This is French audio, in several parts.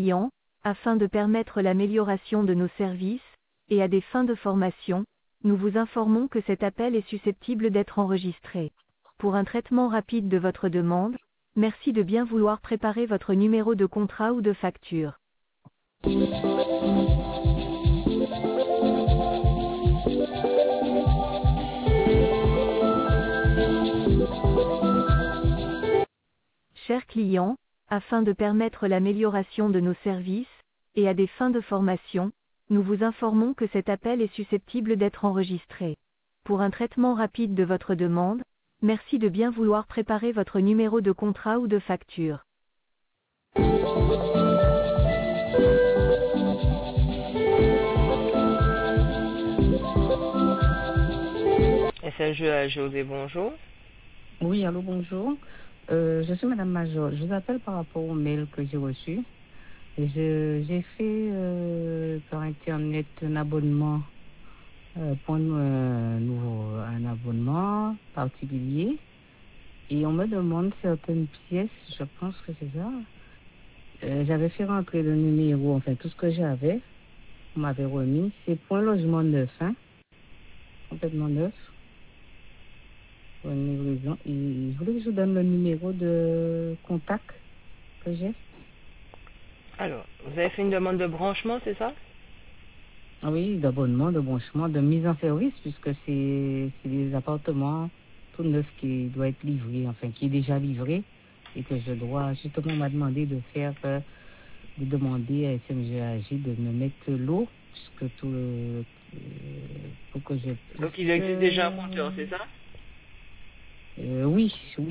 client, afin de permettre l'amélioration de nos services, et à des fins de formation, nous vous informons que cet appel est susceptible d'être enregistré. Pour un traitement rapide de votre demande, merci de bien vouloir préparer votre numéro de contrat ou de facture. Chers clients, afin de permettre l'amélioration de nos services, et à des fins de formation, nous vous informons que cet appel est susceptible d'être enregistré. Pour un traitement rapide de votre demande, merci de bien vouloir préparer votre numéro de contrat ou de facture. SLG José, bonjour. Oui, allô, bonjour. Je suis Madame Major. Je vous appelle par rapport au mail que j'ai reçu. J'ai fait par Internet un abonnement pour un abonnement particulier. Et on me demande certaines pièces, je pense que c'est ça. J'avais fait rentrer le numéro, enfin tout ce que j'avais, on m'avait remis. C'est pour un logement neuf, hein, complètement neuf. Pour une livraison. Et je voulais que je vous donne le numéro de contact que j'ai. Alors, vous avez fait une demande de branchement, c'est ça? Oui, d'abonnement, de branchement, de mise en service, puisque c'est des appartements tout neufs qui doivent être livrés, enfin qui est déjà livré, et que je dois, justement, on m'a demandé de demander à SMGAG de me mettre l'eau, puisque pour que je... Donc il existe déjà un compteur, c'est ça? Oui.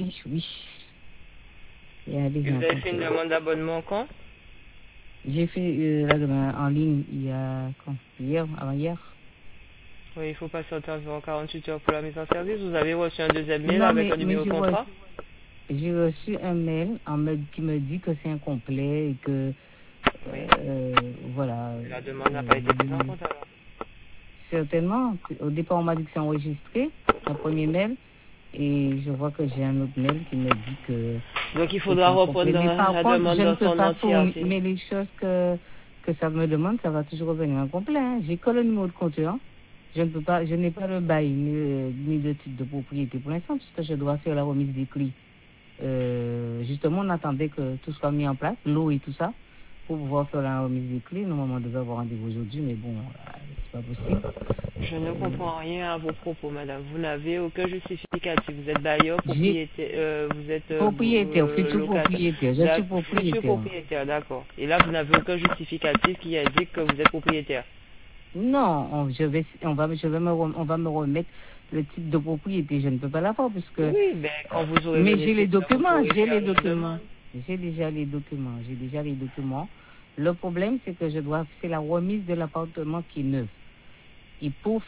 Il y a Et déjà vous un avez fait une compteur. demande d'abonnement quand? J'ai fait la demande en ligne il y a avant-hier. Oui, il faut patienter environ 48 heures pour la mise en service. Vous avez reçu un deuxième mail Non, avec un mais numéro de contrat? j'ai reçu un mail qui me dit que c'est incomplet et que Oui. voilà. La demande n'a pas été prise en compte alors. Certainement. Au départ, on m'a dit que c'est enregistré, un premier mail, et je vois que j'ai un autre mail qui me dit que Donc il c'est faudra incomplet. reprendre Mais par la contre, demande je ne dans peux son pas fournir. entièreté. Mais les choses que ça me demande, ça va toujours revenir incomplet. Hein. J'ai que le numéro de compteur. Je n'ai pas le bail ni le titre de propriété pour l'instant, puisque je dois faire la remise des clés. Justement, on attendait que tout soit mis en place, l'eau et tout ça, pour pouvoir faire la remise des clés. Normalement, on devait avoir rendez-vous aujourd'hui, mais bon, c'est pas possible. Je ne comprends rien à vos propos, madame. Vous n'avez aucun justificatif. Vous êtes bailleur, propriétaire, vous êtes Propriétaire, futur locataire. propriétaire. Je suis Futur propriétaire. propriétaire, d'accord. Et là, vous n'avez aucun justificatif qui indique que vous êtes propriétaire. Non, on va me remettre le titre de propriété. Je ne peux pas l'avoir puisque. Oui, ben quand vous aurez le Mais j'ai les nécessaire, vous documents, pourrez faire la demande. J'ai déjà les documents. Le problème, c'est que c'est la remise de l'appartement qui est neuf. Et pour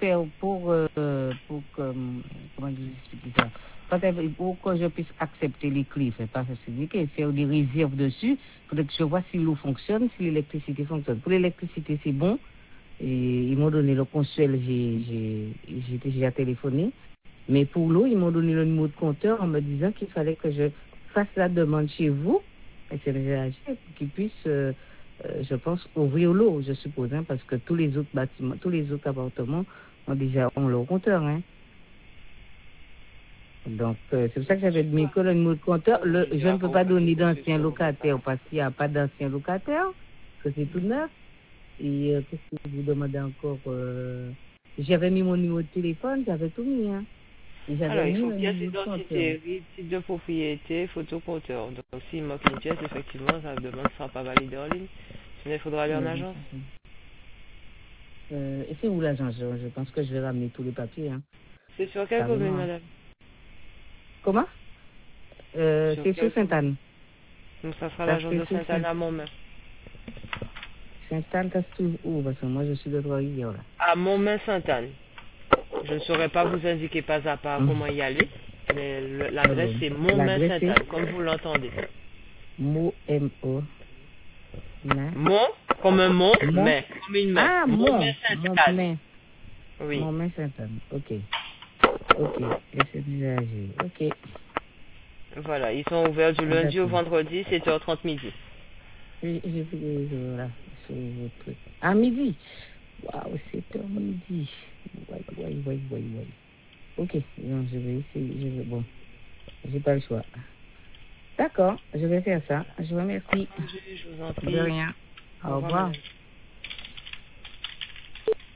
comment je vous explique ça? Pour que je puisse accepter les clés, fait pas faciliter, faire des réserves dessus, il faudrait que je vois si l'eau fonctionne, si l'électricité fonctionne. Pour l'électricité, c'est bon. Et ils m'ont donné le consuel, j'ai déjà téléphoné. Mais pour l'eau, ils m'ont donné le numéro de compteur en me disant qu'il fallait que je fasse la demande chez vous, et c'est le pour qu'ils puissent, je pense, ouvrir l'eau, je suppose, hein, parce que tous les autres bâtiments, tous les autres appartements ont leur compteur. Hein. Donc, c'est pour ça que j'avais mis que le numéro de compteur. Je ne peux pas donner d'anciens locataires parce qu'il n'y a pas d'anciens locataires, parce que c'est tout neuf. Et qu'est-ce que vous demandez encore J'avais mis mon numéro de téléphone, j'avais tout mis. Hein. Et Alors, j'avais il mis faut le pièce numéro de compteur. d'identité, titre de propriété, photo compteur. Donc, s'il manque une pièce, effectivement, sa demande ne sera pas validée en ligne. Sinon, il faudra aller en agence. Et c'est où l'agence? Je pense que je vais ramener tous les papiers. Hein. C'est sur quelle commune, madame? Comment C'est sur Sainte-Anne. Donc, ça sera l'agence de Sainte-Anne à Montmain. Sainte-Anne, ça se trouve où? Parce que moi, je suis de Trois-Rivières, là. À Montmain-Sainte-Anne. Je ne saurais pas vous indiquer pas à pas comment y aller, mais l'adresse c'est Montmain-Sainte-Anne, comme vous l'entendez. M-O. Mont, comme un mont, mais comme une main. Ah, Montmain-Sainte-Anne. Oui. Montmain-Sainte-Anne, ok. Et c'est déjà âgé, ok. Voilà, ils sont ouverts du lundi au vendredi, 7h30 midi. J'ai vu là, sur votre truc. À midi. Waouh, 7h midi. Ouais. Ok, non, je vais essayer. Bon, j'ai pas le choix. D'accord, je vais faire ça. Je vous remercie. Je vous en De prie. rien. Au Au revoir, revoir. madame.